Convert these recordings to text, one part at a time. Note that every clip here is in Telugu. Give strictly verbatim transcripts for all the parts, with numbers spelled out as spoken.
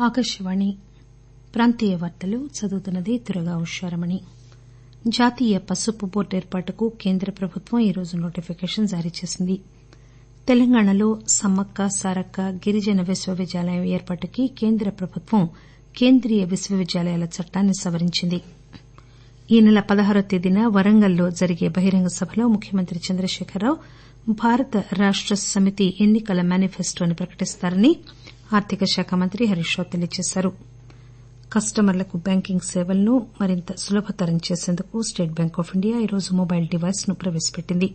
ఆకాశవాణి ప్రాంతీయ వార్తలు చదువుతున్నది దుర్గా ఉషారమణి. జాతీయ పసుపు బోర్డు ఏర్పాటుకు కేంద్ర ప్రభుత్వం ఈరోజు నోటిఫికేషన్ జారీ చేసింది. తెలంగాణలో సమ్మక్క సారక్క గిరిజన విశ్వవిద్యాలయం ఏర్పాటుకి కేంద్ర ప్రభుత్వం కేంద్రీయ విశ్వవిద్యాలయాల చట్టాన్ని సవరించింది. ఈ నెల పదహారవ తేదీన వరంగల్లో జరిగే బహిరంగ సభలో ముఖ్యమంత్రి చంద్రశేఖరరావు భారత రాష్ట సమితి ఎన్ని కల మేనిఫెస్టోని ప్రకటిస్తారని ఆర్థిక శాఖ మంత్రి హరీష్ రావు తెలియజేశారు. కస్టమర్లకు బ్యాంకింగ్ సేవలను మరింత సులభతరం చేసేందుకు స్టేట్ బ్యాంక్ ఆఫ్ ఇండియా ఈరోజు మొబైల్ డివైస్ ను ప్రవేశపెట్టింది.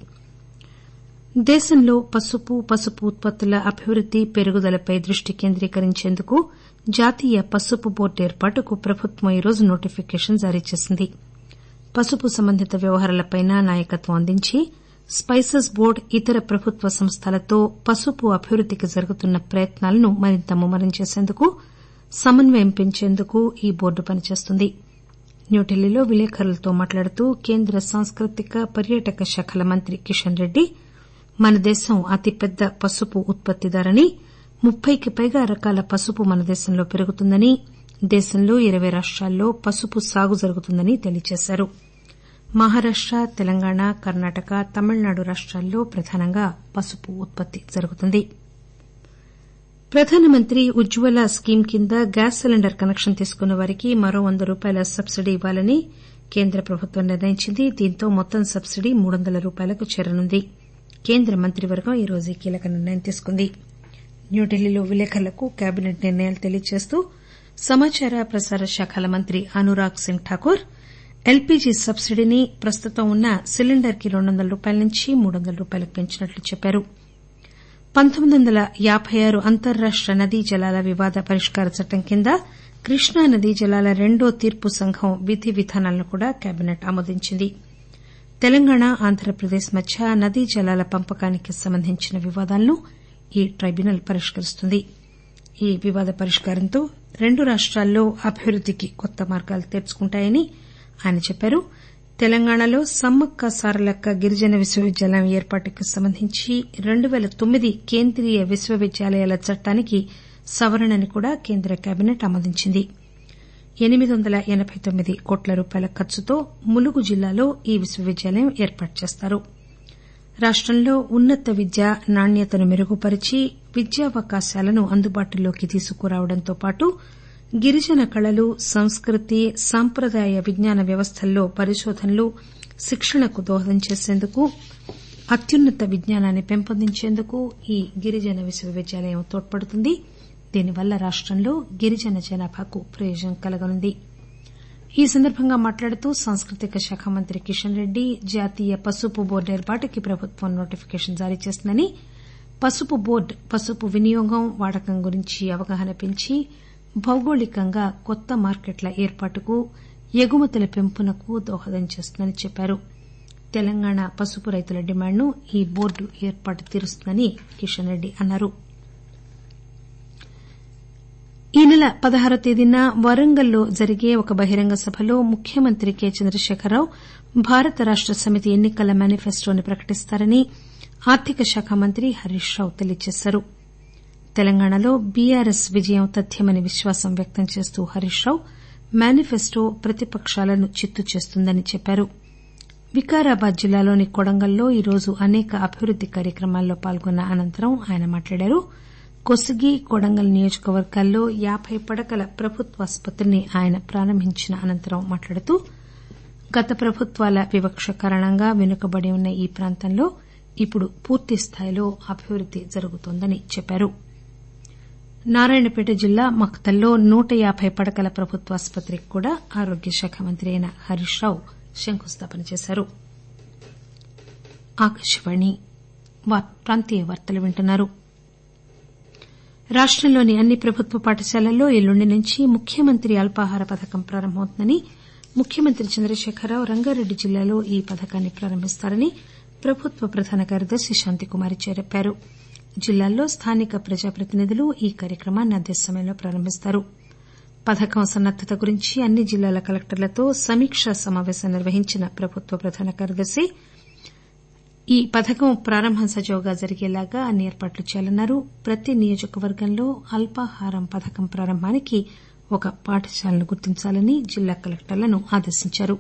దేశంలో పసుపు పసుపు ఉత్పత్తుల అభివృద్ది పెరుగుదలపై దృష్టి కేంద్రీకరించేందుకు జాతీయ పసుపు బోర్డు ఏర్పాటుకు ప్రభుత్వం ఈరోజు నోటిఫికేషన్ జారీ చేసింది. పసుపు సంబంధిత వ్యవహారాలపై నాయకత్వం అందించి స్పైసెస్ బోర్డు ఇతర ప్రభుత్వ సంస్థలతో పసుపు అభివృద్దికి జరుగుతున్న ప్రయత్నాలను మరింత ముమ్మరం చేసేందుకు సమన్వయం పెంచేందుకు ఈ బోర్డు పనిచేస్తుంది. న్యూఢిల్లీలో విలేకరులతో మాట్లాడుతూ కేంద్ర సాంస్కృతిక పర్యాటక శాఖల మంత్రి కిషన్ రెడ్డి మన దేశం అతిపెద్ద పసుపు ఉత్పత్తిదారని, ముప్పైకి పైగా రకాల పసుపు మన దేశంలో పెరుగుతుందని, దేశంలో ఇరవై రాష్టాల్లో పసుపు సాగు జరుగుతుందని తెలియజేశారు. మహారాష్ట తెలంగాణ కర్ణాటక తమిళనాడు రాష్టాల్లో ప్రధానంగా పసుపు ఉత్పత్తి జరుగుతుంది. ప్రధానమంత్రి ఉజ్వల స్కీమ్ కింద గ్యాస్ సిలిండర్ కనెక్షన్ తీసుకున్న వారికి మరో వంద రూపాయల సబ్సిడీ ఇవ్వాలని కేంద్ర ప్రభుత్వం నిర్ణయించింది. దీంతో మొత్తం సబ్సిడీ మూడు వందల రూపాయలకు చేరనుంది. కేంద్ర మంత్రివర్గం ఈరోజు ఈ కీలక నిర్ణయం తీసుకుంది. న్యూఢిల్లీలో విలేకరులకు కేబినెట్ నిర్ణయాలు తెలియజేస్తూ సమాచార ప్రసార శాఖల మంత్రి అనురాగ్ సింగ్ ఠాకూర్ ఎల్పీజీ సబ్సిడీని ప్రస్తుతం ఉన్న సిలిండర్ కి రెండు వందల రూపాయల నుంచి మూడు వందల రూపాయలకు పెంచినట్లు చెప్పారు. పంతొమ్మిది వందల యాబై ఆరు అంతర్రాష్ట నదీ జలాల వివాద పరిష్కార చట్టం కింద కృష్ణా నదీ జలాల రెండో తీర్పు సంఘం విధి విధానాలను కూడా కేబినెట్ ఆమోదించింది. తెలంగాణ ఆంధ్రప్రదేశ్ మధ్య నదీ జలాల పంపకానికి సంబంధించిన వివాదాలను ఈ ట్రైబ్యునల్ పరిష్కరిస్తుంది. ఈ వివాద పరిష్కారంతో రెండు రాష్టాల్లో అభివృద్దికి కొత్త మార్గాలు తెరుచుకుంటాయని ఆయన చెప్పారు. తెలంగాణలో సమ్మక్క సారలక్క గిరిజన విశ్వవిద్యాలయం ఏర్పాటుకు సంబంధించి రెండు పేల తొమ్మిది కేంద్రీయ విశ్వవిద్యాలయాల చట్టానికి సవరణని కూడా కేంద్ర కేబినెట్ ఆమోదించింది. ఎనిమిది వందల ఎనబై తొమ్మిది కోట్ల రూపాయల ఖర్చుతో ములుగు జిల్లాలో ఈ విశ్వవిద్యాలయం ఏర్పాటు చేస్తారు. రాష్టంలో ఉన్నత విద్య నాణ్యతను మెరుగుపరిచి విద్యావకాశాలను అందుబాటులోకి తీసుకురావడంతో పాటు గిరిజన కళలు సంస్కృతి సాంప్రదాయ విజ్ఞాన వ్యవస్థల్లో పరిశోధనలు శిక్షణకు దోహదం చేసేందుకు అత్యున్నత విజ్ఞానాన్ని పెంపొందించేందుకు ఈ గిరిజన విశ్వవిద్యాలయం తోడ్పడుతుంది. దీనివల్ల రాష్టంలో గిరిజన జనాభాకు ప్రయోజనం కలగనుంది. ఈ సందర్భంగా మాట్లాడుతూ సాంస్కృతిక శాఖ మంత్రి కిషన్ రెడ్డి జాతీయ పసుపు బోర్డు ఏర్పాటుకి ప్రభుత్వం నోటిఫికేషన్ జారీ చేసిందని, పసుపు బోర్డు పసుపు వినియోగం వాడకం గురించి అవగాహన పెంచి భౌగోళికంగా కొత్త మార్కెట్ల ఏర్పాటుకు ఎగుమతుల పెంపునకు దోహదం చేస్తుందని చెప్పారు. తెలంగాణ పసుపు రైతుల డిమాండ్ను ఈ బోర్డు ఏర్పాటు తీరుస్తుందని కిషన్ రెడ్డి అన్నారు. ఈ నెల పదహారవ తేదీన వరంగల్లో జరిగే ఒక బహిరంగ సభలో ముఖ్యమంత్రి కె చంద్రశేఖరరావు భారత రాష్ట సమితి ఎన్ని కల మేనిఫెస్టోని ప్రకటిస్తారని ఆర్థిక శాఖ మంత్రి హరీష్ రావు తెలియజేశారు. తెలంగాణలో బీఆర్ఎస్ విజయం తథ్యమని విశ్వాసం వ్యక్తం చేస్తూ హరీష్ రావు మేనిఫెస్టో ప్రతిపకాలను చిత్తు చేస్తుందని చెప్పారు. వికారాబాద్ జిల్లాలోని కొడంగల్లో ఈరోజు అనేక అభివృద్ది కార్యక్రమాల్లో పాల్గొన్న అనంతరం ఆయన మాట్లాడారు. కొసిగి కొడంగల్ నియోజకవర్గాల్లో యాబై పడకల ప్రభుత్వాసుపత్రిని ఆయన ప్రారంభించిన అనంతరం మాట్లాడుతూ గత ప్రభుత్వాల వివక్ష కారణంగా వెనుకబడి ఉన్న ఈ ప్రాంతంలో ఇప్పుడు పూర్తిస్థాయిలో అభివృద్ది జరుగుతోందని చెప్పారు. నారాయణపేట జిల్లా మక్తల్లో నూట యాబై పడకల ప్రభుత్వాసుపత్రికి కూడా ఆరోగ్య శాఖ మంత్రి అయిన హరీష్ రావు శంకుస్థాపన చేశారు. రాష్టంలోని అన్ని ప్రభుత్వ పాఠశాలల్లో ఎల్లుండి నుంచి ముఖ్యమంత్రి అల్పాహార పథకం ప్రారంభమవుతుందని ముఖ్యమంత్రి చంద్రశేఖరరావు రంగారెడ్డి జిల్లాలో ఈ పథకాన్ని ప్రారంభిస్తారని ప్రభుత్వ ప్రధాన కార్యదర్శి శాంతికుమారి చెప్పారు. జిల్లాల్లో స్థానిక ప్రజాప్రతినిధులు ఈ కార్యక్రమాన్ని అదే సమయంలో ప్రారంభిస్తారు. పథకం సన్నద్దత గురించి అన్ని జిల్లాల కలెక్టర్లతో సమీకా సమాపేశం నిర్వహించిన ప్రభుత్వ ప్రధాన కార్యదర్శి ఈ పథకం ప్రారంభం సజావుగా జరిగేలాగా అన్ని ఏర్పాట్లు చేయాలన్నారు. ప్రతి నియోజకవర్గంలో అల్పాహారం పథకం ప్రారంభానికి ఒక పాఠశాలను గుర్తించాలని జిల్లా కలెక్టర్లను ఆదేశించారు.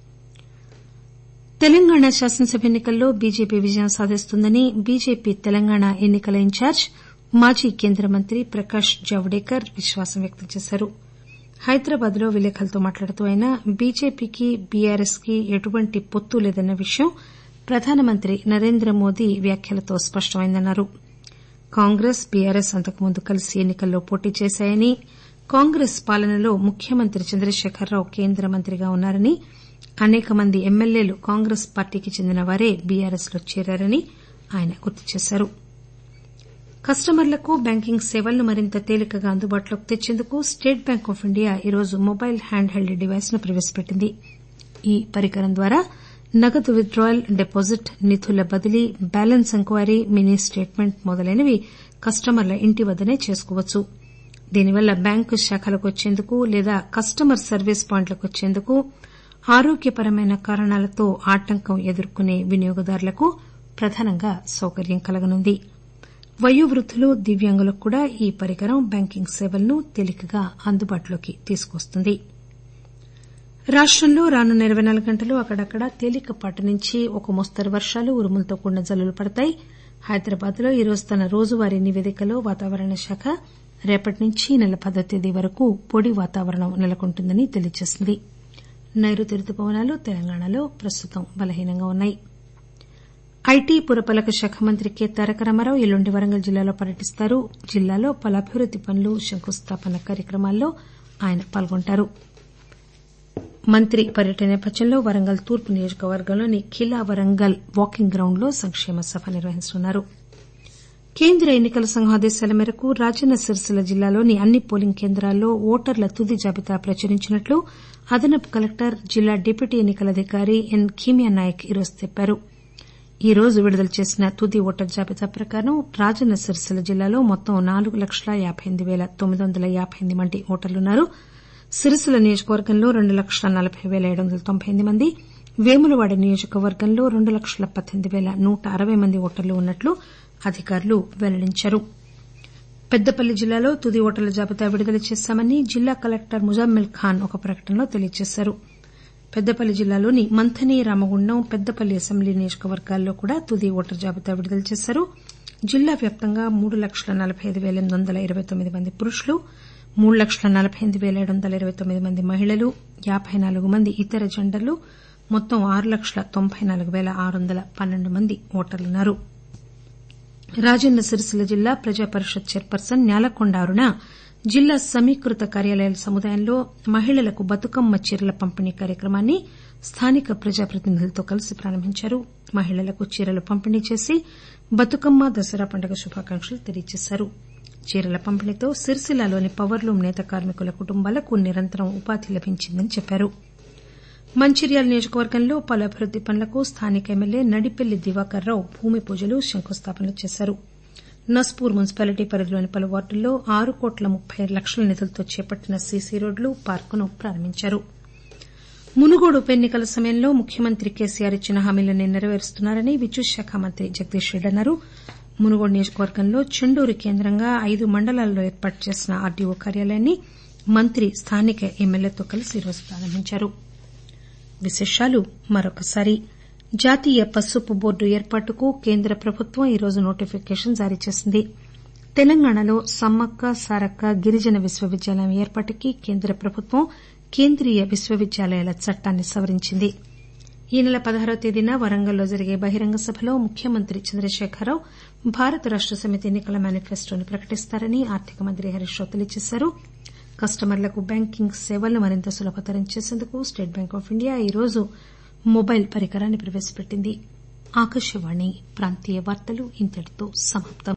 తెలంగాణ శాసనసభ ఎన్నికల్లో బీజేపీ విజయం సాధిస్తుందని బీజేపీ తెలంగాణ ఎన్నికల ఇన్ఛార్జ్ మాజీ కేంద్ర మంత్రి ప్రకాష్ జావడేకర్ విశ్వాసం వ్యక్తం చేశారు. హైదరాబాద్ లో విలేకరులతో మాట్లాడుతూ ఆయన బీజేపీకి బీఆర్ఎస్ కి ఎటువంటి పొత్తు లేదన్న విషయం ప్రధానమంత్రి నరేంద్రమోదీ వ్యాఖ్యలతో స్పష్టమైందన్నారు. కాంగ్రెస్ బీఆర్ఎస్ అంతకుముందు కలిసి ఎన్నికల్లో పోటీ చేశాయని, కాంగ్రెస్ పాలనలో ముఖ్యమంత్రి చంద్రశేఖరరావు కేంద్ర మంత్రిగా ఉన్నారని, అనేక మంది ఎమ్మెల్యేలు కాంగ్రెస్ పార్టీకి చెందిన వారే బీఆర్ఎస్ లో చేరారని ఆయన గుర్తు చేశారు. కస్టమర్లకు బ్యాంకింగ్ సేవలను మరింత తేలికగా అందుబాటులోకి తెచ్చేందుకు స్టేట్ బ్యాంక్ ఆఫ్ ఇండియా ఈరోజు మొబైల్ హ్యాండ్ హెల్డ్ డివైస్ ను ప్రవేశపెట్టింది. ఈ పరికరం ద్వారా నగదు విత్డ్రాయల్, డిపాజిట్, నిధుల బదిలీ, బ్యాలెన్స్ ఎంక్వైరీ, మినీ స్టేట్మెంట్ మొదలైనవి కస్టమర్ల ఇంటి వద్దనే చేసుకోవచ్చు. దీనివల్ల బ్యాంకు శాఖలకు వచ్చేందుకు లేదా కస్టమర్ సర్వీస్ పాయింట్లకు వచ్చేందుకు, ఆరోగ్యపరమైన కారణాలతో ఆటంకం ఎదుర్కొనే వినియోగదారులకు ప్రధానంగా సౌకర్యం కలగనుంది. వయోవృద్దులు, దివ్యాంగులకు కూడా ఈ పరికరం బ్యాంకింగ్ సేవలను తేలికగా అందుబాటులోకి తీసుకువస్తుంది. రాష్టంలో రానున్న ఇరవై నాలుగు గంటలు అక్కడక్కడా తేలికపాటి నుంచి ఒక మోస్తరు వర్షాలు, ఉరుములతో కూడిన జల్లులు పడతాయి. హైదరాబాద్ లో ఈరోజు తన రోజువారీ నివేదికలో వాతావరణ శాఖ రేపటి నుంచి ఈ నెల పదో తేదీ వరకు పొడి వాతావరణం నెలకొంటుందని తెలియజేసింది. నైరుతి రుతుపవనాలు తెలంగాణలో ప్రస్తుతం బలహీనంగా ఉన్నాయి. ఐటీ పురపాలక శాఖ మంత్రి కె తారక రామారావు ఎల్లుండి వరంగల్ జిల్లాలో పర్యటిస్తారు. జిల్లాలో పలు అభివృద్ది పనులు, శంకుస్థాపన కార్యక్రమాల్లో ఆయన పాల్గొంటారు. మంత్రి పర్యటన నేపథ్యంలో వరంగల్ తూర్పు నియోజకవర్గంలోని ఖిలా వరంగల్ వాకింగ్ గ్రౌండ్ లో సంక్షేమ సభ నిర్వహించనున్నారు. కేంద్ర ఎన్నికల సంఘం ఆదేశాల మేరకు రాజన్న సిరిసిల్ల జిల్లాలోని అన్ని పోలింగ్ కేంద్రాల్లో ఓటర్ల తుది జాబితా ప్రచురించినట్లు అదనపు కలెక్టర్, జిల్లా డిప్యూటీ ఎన్నికల అధికారి ఎన్ కీమియా నాయక్ ఈరోజు చెప్పారు. ఈ రోజు విడుదల చేసిన తుది ఓటర్ జాబితా ప్రకారం రాజన్న సిరిసిల్ల జిల్లాలో మొత్తం నాలుగు లక్షల యాబై ఎనిమిది పేల తొమ్మిది వందల యాబై ఎనిమిది మంది ఓటర్లున్నారు. సిరిసిల్ల నియోజకవర్గంలో రెండు లక్షల నలబై పేల ఏడు వందల తొంభై ఎనిమిది మంది, వేములవాడ నియోజకవర్గంలో రెండు లక్షల పద్దెనిమిది పేల నూట అరవై మంది ఓటర్లు ఉన్నట్లు అధికారులు వెల్లడించారు. పెద్దపల్లి జిల్లాలో తుది ఓటర్ల జాబితా విడుదల చేశామని జిల్లా కలెక్టర్ ముజామ్మిల్ ఖాన్ ఒక ప్రకటనలో తెలియజేశారు. పెద్దపల్లి జిల్లాలోని మంథని, రామగుండం, పెద్దపల్లి అసెంబ్లీ నియోజకవర్గాల్లో కూడా తుది ఓటర్ జాబితా విడుదల చేశారు. జిల్లా వ్యాప్తంగా మూడు లక్షల నలబై ఐదు పేల ఎనిమిది వందల ఇరవై తొమ్మిది మంది పురుషులు, మూడు లక్షల నలబై ఎనిమిది పేల ఏడు వందల ఇరవై తొమ్మిది మంది మహిళలు, యాబై నాలుగు మంది ఇతర జెండర్లు, మొత్తం ఆరు లక్షల తొంభై నాలుగు పేల ఆరు వందల పన్నెండు మంది ఓటర్లున్నారు. రాజన్న సిరిసిల్ల జిల్లా ప్రజా పరిషత్ చైర్పర్సన్ న్యాలకొండ అరుణ జిల్లా సమీకృత కార్యాలయాల సముదాయంలో మహిళలకు బతుకమ్మ చీరల పంపిణీ కార్యక్రమాన్ని స్థానిక ప్రజాప్రతినిధులతో కలిసి ప్రారంభించారు. మహిళలకు చీరలు పంపిణీ చేసి బతుకమ్మ, దసరా పండుగ శుభాకాంక్షలు తెలియజేశారు. చీరల పంపిణీతో సిరిసిల్లలోని పవర్లూమ్ నేత కార్మికుల కుటుంబాలకు నిరంతరం ఉపాధి లభించిందని చెప్పారు. మంచిర్యాల నియోజకవర్గంలో పలు అభివృద్ది పనులకు స్థానిక ఎమ్మెల్యే నడిపెల్లి దివాకర్ రావు భూమి పూజలు, శంకుస్థాపనలు చేశారు. నస్పూర్ మున్సిపాలిటీ పరిధిలోని పలు వార్డుల్లో ఆరు కోట్ల ముప్పై లక్షల నిధులతో చేపట్టిన సీసీ రోడ్లు, పార్కును ప్రారంభించారు. మునుగోడు ఉప ఎన్నికల సమయంలో ముఖ్యమంత్రి కేసీఆర్ ఇచ్చిన హామీలను నెరవేరుస్తున్నారని విద్యుత్ శాఖ మంత్రి జగదీష్ రెడ్డి అన్నారు. మునుగోడు నియోజకవర్గంలో చెండూరు కేంద్రంగా ఐదు మండలాల్లో ఏర్పాటు చేసిన ఆర్డీఓ కార్యాలయాన్ని మంత్రి స్థానిక ఎమ్మెల్యేతో కలిసి ఈరోజు ప్రారంభించారు. విశేషాలు మరొకసారి. జాతీయ పసుపు బోర్డు ఏర్పాటుకు కేంద్ర ప్రభుత్వం ఈరోజు నోటిఫికేషన్ జారీ చేసింది. తెలంగాణలో సమ్మక్క సారక్క గిరిజన విశ్వవిద్యాలయం ఏర్పాటుకి కేంద్ర ప్రభుత్వం కేంద్రీయ విశ్వవిద్యాలయాల చట్టాన్ని సవరించింది. ఈ నెల పదహారవ తేదీన వరంగల్లో జరిగే బహిరంగ సభలో ముఖ్యమంత్రి చంద్రశేఖరరావు భారత రాష్ట సమితి ఎన్నికల మేనిఫెస్టోను ప్రకటిస్తారని ఆర్థిక మంత్రి హరీష్ రావు తెలియజేశారు. కస్టమర్లకు బ్యాంకింగ్ సేవలను మరింత సులభతరం చేసేందుకు స్టేట్ బ్యాంక్ ఆఫ్ ఇండియా ఈరోజు మొబైల్ పరికరాన్ని ప్రవేశపెట్టింది. ఆకాశవాణి ప్రాంతీయ వార్తలు ఇంతటితో సమాప్తం.